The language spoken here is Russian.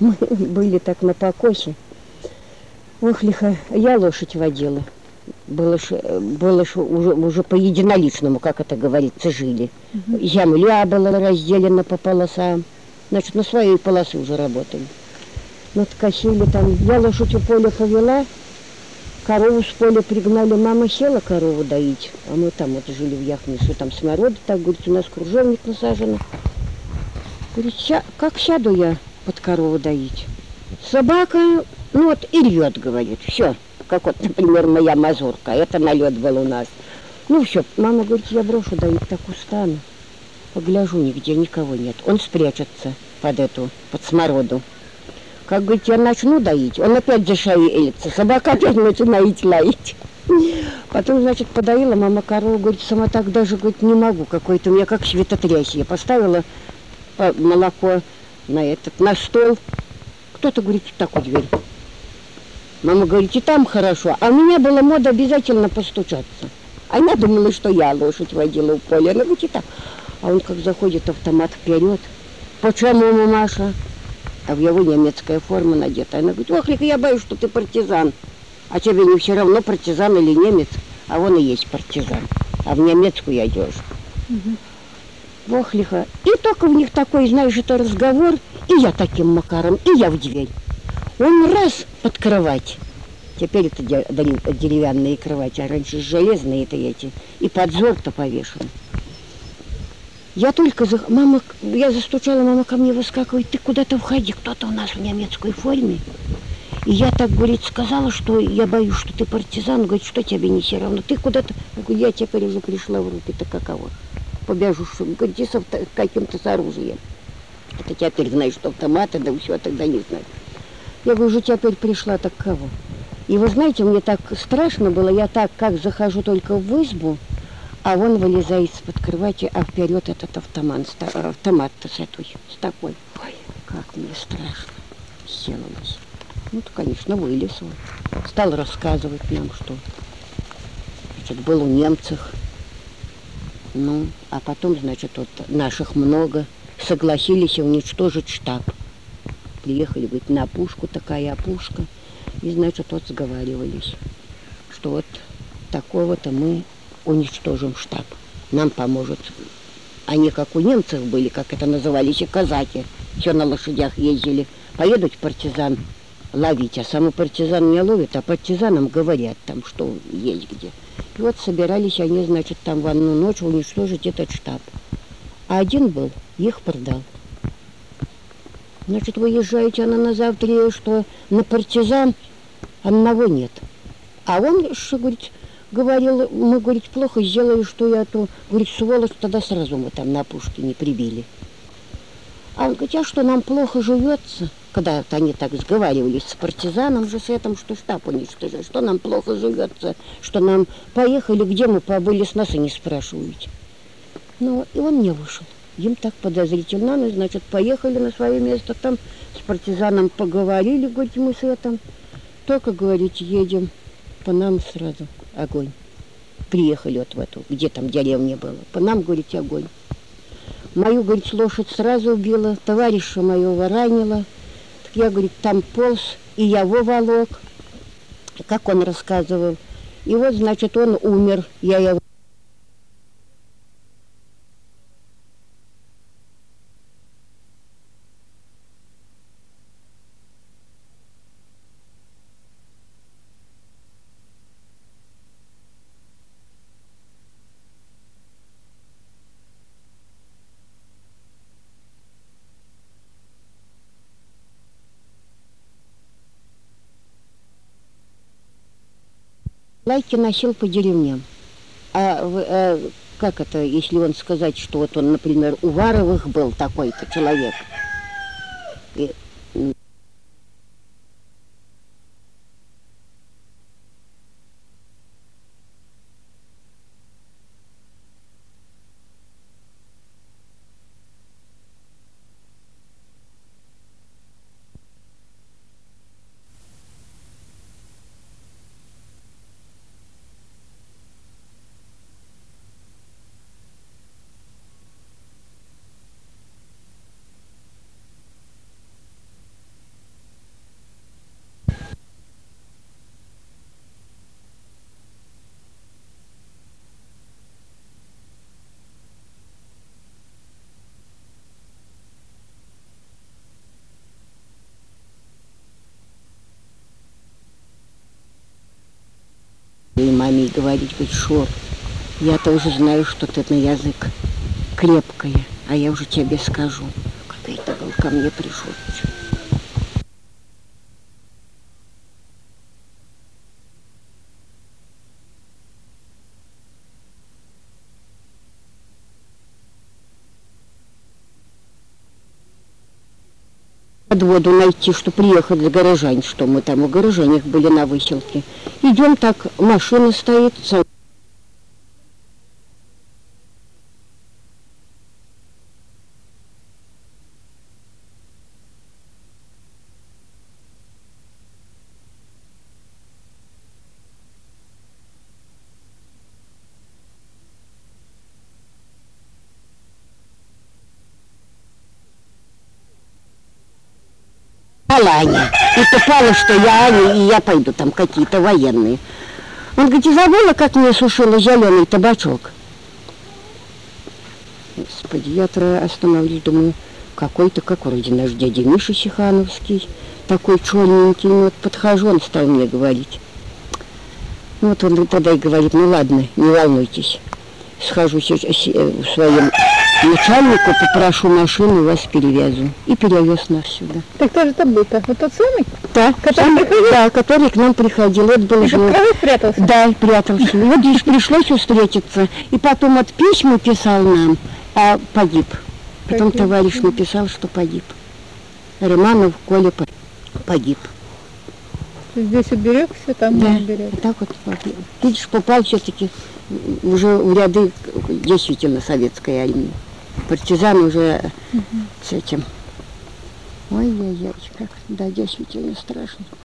Мы были так на покосе. Ох, лихо, я лошадь водила. Было ж уже по единоличному, как это говорится, жили. Земля была разделена по полосам. Значит, на своей полосе уже работали. Вот косили там. Я лошадь у поля повела, корову с поля пригнали. Мама села корову доить, а мы там вот жили в Яхнесу, там сморода, так, говорит, у нас кружевник насажено. Говорит, как сяду я под корову доить? Собака, ну вот, и рвет, говорит, все. Как вот, например, моя мазурка, это налет был у нас. Ну все, мама говорит, я брошу доить, так устану. Погляжу, нигде никого нет. Он спрячется под смороду. Как, говорит, я начну доить, он опять зашевелится, собака опять начинает лаять. Потом, значит, подоила мама корову, говорит, сама так даже, говорит, не могу, какой-то у меня как светотрясие. Поставила молоко на стол. Кто-то, говорит, так у двери. Мама говорит, и там хорошо. А у меня была мода обязательно постучаться. Она думала, что я лошадь водила в поле. Она говорит, и там. А он как заходит, автомат вперед. Почему, мамаша? А в его немецкая форма надета. Она говорит, ох, Лика, я боюсь, что ты партизан. А тебе не все равно, партизан или немец. А он и есть партизан. А в немецкую идешь. Ох, лихо. И только у них такой, знаешь, это разговор. И я таким макаром, и я в дверь. Он раз под кровать. Теперь это деревянные кровати, а раньше железные это эти. И подзор-то повешен. Я только... Я застучала, мама ко мне выскакивает. Ты куда-то входи, кто-то у нас в немецкой форме. И я так, говорит, сказала, что я боюсь, что ты партизан. Говорит, что тебе не все равно. Ты куда-то... Я говорю, я теперь уже пришла в руки-то каково. Побежу, что... Говорит, с каким-то с оружием. Это теперь знаешь, что автоматы, да все, тогда не знаю. Я говорю, уже теперь пришла, так кого? И вы знаете, мне так страшно было, я так как захожу только в избу, а он вылезает из-под кровати, а вперед этот автомат-то с такой. Ой, как мне страшно сделалось. Ну, то, конечно, вылез он. Стал рассказывать нам, что значит, был у немцев. Ну, а потом, значит, вот наших много, согласились уничтожить штаб. Приехали, говорит, на опушку, такая опушка. И, значит, вот сговаривались, что вот такого-то мы уничтожим штаб. Нам поможет. Они как у немцев были, как это назывались, и казаки. Все на лошадях ездили. Поедут партизан ловить, а самый партизан не ловит, а партизанам говорят там, что есть где. И вот собирались они, значит, там в одну ночь уничтожить этот штаб. А один был, их продал. Значит, выезжаете она на завтра, что на партизан одного нет. А он, что, говорит, говорил, мы, говорит, плохо сделали, что я то, говорит, сволочь, тогда сразу мы там на опушке не прибили. А он говорит, а что, нам плохо живется? Когда они так сговаривались с партизаном же с этим, что штаб уничтожили, что нам плохо живется, что нам поехали, где мы побыли, с нас и не спрашиваете. Ну, и он не вышел. Им так подозрительно, ну, значит, поехали на свое место, там с партизаном поговорили, говорит, мы с этим. Только, говорите, едем, по нам сразу огонь. Приехали вот в эту, где там деревня была, по нам, говорите, огонь. Мою, говорит, лошадь сразу убила, товарища моего ранила. Так я, говорит, там полз, и я его волок, как он рассказывал. И вот, значит, он умер, я его... Лайки носил по деревням. Как это, если он сказать, что вот он, например, у Варовых был такой-то человек. И, маме и говорить, говорит, что я-то уже знаю, что ты на язык крепкая, а я уже тебе скажу. Когда это был ко мне пришел. Подводу найти, что приехать за горожань, что мы там у горожанях были на выселке. Идем так, машина стоит. Аня. И попало, что я Аня, и я пойду, там какие-то военные. Он говорит, и забыла, как мне сушила зеленый табачок. Господи, я остановлюсь, думаю, какой-то, как вроде наш дядя Миша Сихановский, такой черненький, ну вот подхожу, он стал мне говорить. Ну вот он тогда и говорит, ну ладно, не волнуйтесь, схожу в своем начальнику, попрошу машину, вас перевязу. И перевез нас сюда. Так кто же это был-то? Вот тот самый? Да, который к нам приходил. Это был же... прятался? Да, прятался. И вот здесь пришлось встретиться. И потом от письма писал нам, а погиб. Потом товарищ написал, что погиб. Романов Коля погиб. Здесь уберегся, там да, не уберегся. Так вот погиб. Видишь, попал все-таки уже в ряды действительно советской армии. Партизан уже с этим. Ой-ой-ой, как, да, действительно страшно.